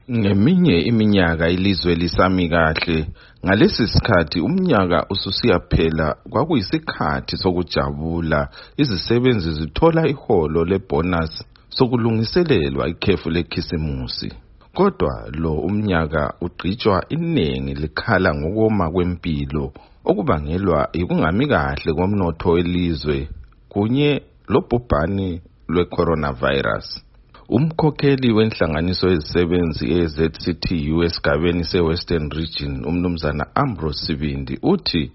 Ngeminye iminyaka ilizwe lisami kahle, ngalesi sikhathi umnyaka ususiyaphela kwakuyisikhathi sokujabula, izisebenzi zithola iholo lebonus sokulungiselelwa ikhefu lekhisimusi. Kodwa lo umnyaka ugqitshwa iningi likhala ngokoma kwempilo okubangelwa yikungami kahle komnotho welizwe kunye lobhubhane lwe-coronavirus. Umkhokheli wenhlanganiso yezisebenzi e-ZCTU esigabeni se-Western Region, umnumzana Ambrose Sibindi, uthi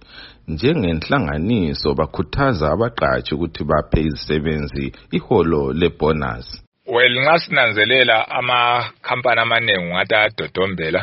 njengenhlanganiso bakhuthaza abaqatshi ukuthi baphe izisebenzi iholo lebonus. Nxa sinanzelela amakhampani amaningi ngathi ayadodombela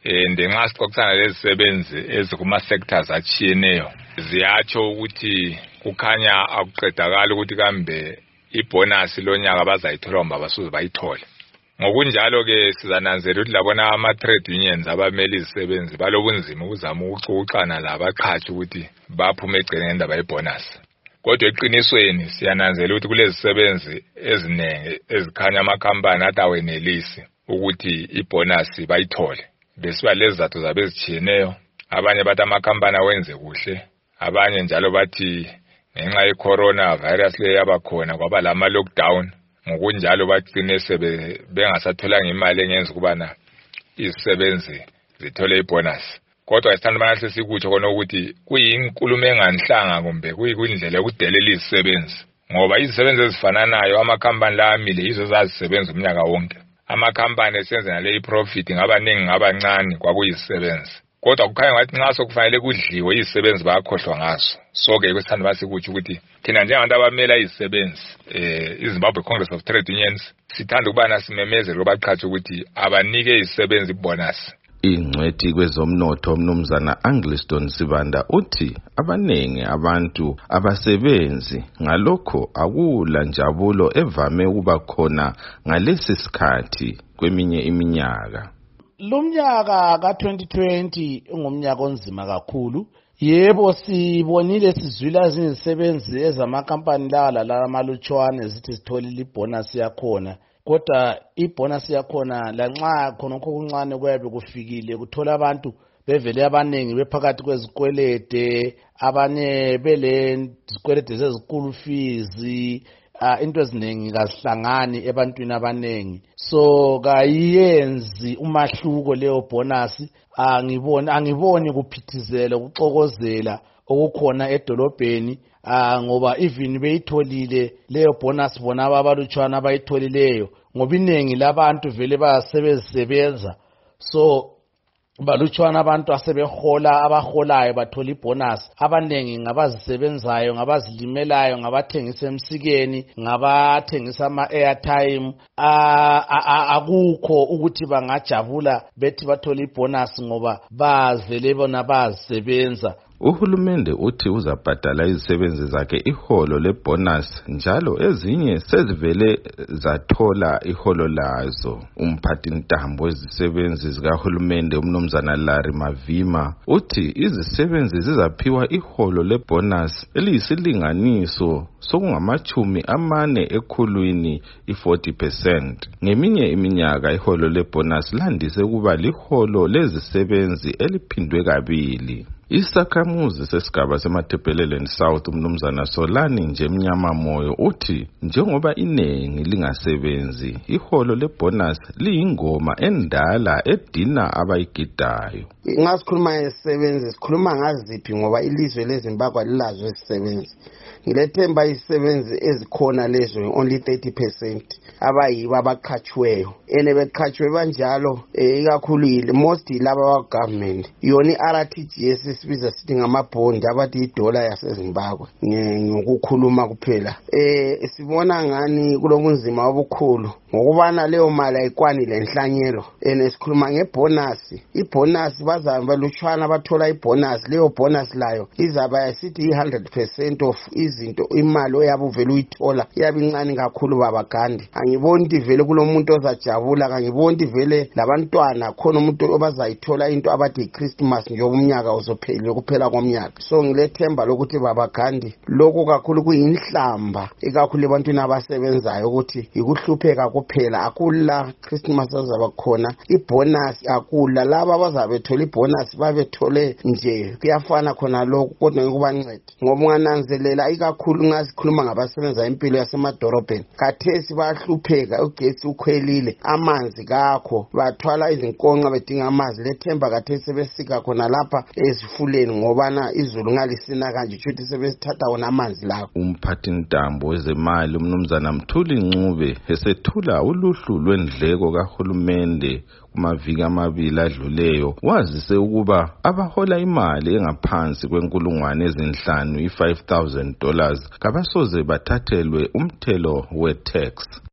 nxa sixoxisana lezisebenzi ezikuma-sectors atshiyeneyo ziyatsho ukuthi kukhanya akuqedakala ukuthi kambe ibonus lonyaka bazayithola ngoba basuze bayithole. Ngokunjalo-ke sizananzela ukuthi labona ama-trade unions abamele izisebenzi balobunzima ukuzama ukuxoxana labaqhatshi ukuthi baphume egcekeni ngendaba yebonus. Kodwa eqinisweni siyananzela ukuthi kulezisebenzi eziningi ezikhanya amakhampani athi awenelisi ukuthi ibonus bayithole. Besiba lezizathu zabo ezitshiyeneyo, abanye bathi amakhampani awenze kuhle, abanye njalo bathi ngenxa ye-coronavirus le yabakhona kwaba lama lockdown, ngokunjalo bagcine bengasatholanga imali engenza ukubana izisebenzi zithole ibonus. Kodwa isithanda banahle sikutsho khona ukuthi kuyinkulumo enganhlanga kumbe kuyindlela yokudelela izisebenzi, ngoba izisebenzi ezifananayo amakhampani la amile yizo zazisebenza umnyaka wonke. Amakhampani esenza nale profit ngabaningi ngabancane kwakuyizisebenzi. Kodwa kukhanya ngathi nxa sokufanele kudliwe izisebenzi bayakhohlwa ngaso. So-ke kwesithanda basikutsho ukuthi thina njengabantu abamela izisebenzi iZimbabwe Congress of Trade Unions sithanda ukubana simemezele kubaqhatshi ukuthi abanike izisebenzi ibonus. Ingcwethi kwezomnotho umnumzana Angliston Sibanda uthi abanengi abantu abasebenzi ngalokho akula njabulo evame ukuba khona ngalesi sikhathi kweminye iminyaka. Lumnyaka ka-2020 ungumnyaka onzima kakhulu. Yebo, sibonile sizwila izisebenzi ezamakhampani la amalutshwane zithi zitholile ibonus yakhona. Kodwa ibonus yakhona lanxa khonokho kuncane kuyabe kufikile kuthola abantu bevele abanengi bephakathi kwezikwelede, abanye belezikwelede zezikulu fees, into eziningi kazihlangani ebantwini abanengi. So kayenzi umahluko leyo bonus. Angiboni kuphithizela ukuxokozela okukhona edolobheni, ngoba even beyitholile leyo bonus bona abalutshwana abayitholileyo ngoba iningi labantu vele bayasebenza. So balutshwana abantu asebehola, abaholayo bathola ibonus. Abanengi ngabazisebenzayo, ngabazilimelayo, ngabathengisa emsikeni, ngabathengisa ama-airtime. Akukho ukuthi bangajabula bethi bathola ibonus ngoba bazivele bona bazisebenza. Uhulumende uthi uzabhadala izisebenzi zakhe iholo lebonus njalo ezinye sezivele zathola iholo lazo. Umphathintambo wezisebenzi zikahulumende umnumzana Larry Mavima uthi izisebenzi zizaphiwa iholo lebonus eliyisilinganiso sokungama-40 ekhulwini, 40%. Ngeminye iminyaka iholo lebonus landise ukuba liholo lezisebenzi eliphindwe kabili. Isakhamuzi sesigaba seMathebheleleni South umnumzana Solani nje mnyama moyo uthi njengoba inengi lingasebenzi, iholo lebonus liyingoma endala edina abayigidayo. Nxa sikhuluma ngezisebenzi sikhuluma ngaziphi ngoba ilizwe leZimbabwe lilazo izisebenzi. Ngilethemba izisebenzi ezikhona lezo only 30% abayiba abaqhatshweyo. Beqhatshwe banjalo ikakhulu most laba government. Yona i-RTGS sibiza sithi ngamabhondi abathi idola yaseZimbabwe ngokukhuluma kuphela. Sibona ngani kulobunzima obukhulu ngokubana leyo mali ayikwani lenhlanyelo. Sikhuluma ngebonus. Ibonus bazaba lutshwana bathola ibonus. Leyo bonus layo izaba yasithi 100% of izinto imali oyabe uvela uyithola iyabe incane kakhulu babagandi. Angiboni vele kulomuntu ozajabula, angiboni vele labantwana khona umuntu obazayithola into abathi iChristmas nje umnyaka uzophelile kuphela komnyaka. So ngilethemba lokuthi babagandi lokho kakhulu kuyinhlamba ikakhulu ebantwini abasebenzayo ukuthi ikuhlupheka kophela, akula Christmas azaba khona, ibonus akula, laba abazabe thola ibonus babethole nje kuyafana khona lokho, kodwa ngikubancede ngoba ungananzelela ikakhulu ngazikhuluma ngabasebenza impilo yasemadorobheni, khathesi bayahlupheka, ugesi ukhwelile, amanzi kakho, bathwala izinkonxa bedinga amanzi. Lethemba khathesi sebesika khona lapha ezifuleni ngobana izulu ngalisina kanje, futhi sebesithatha wona amanzi lawo. Umphathintambo wezemali umnumzana Mthuli Ncube esethula uluhlu lwendleko kahulumende kumaviki amabili adluleyo, wazise ukuba abahola imali engaphansi kwe5,000 $5,000 kabasoze bathathelwe umthelo we-tax.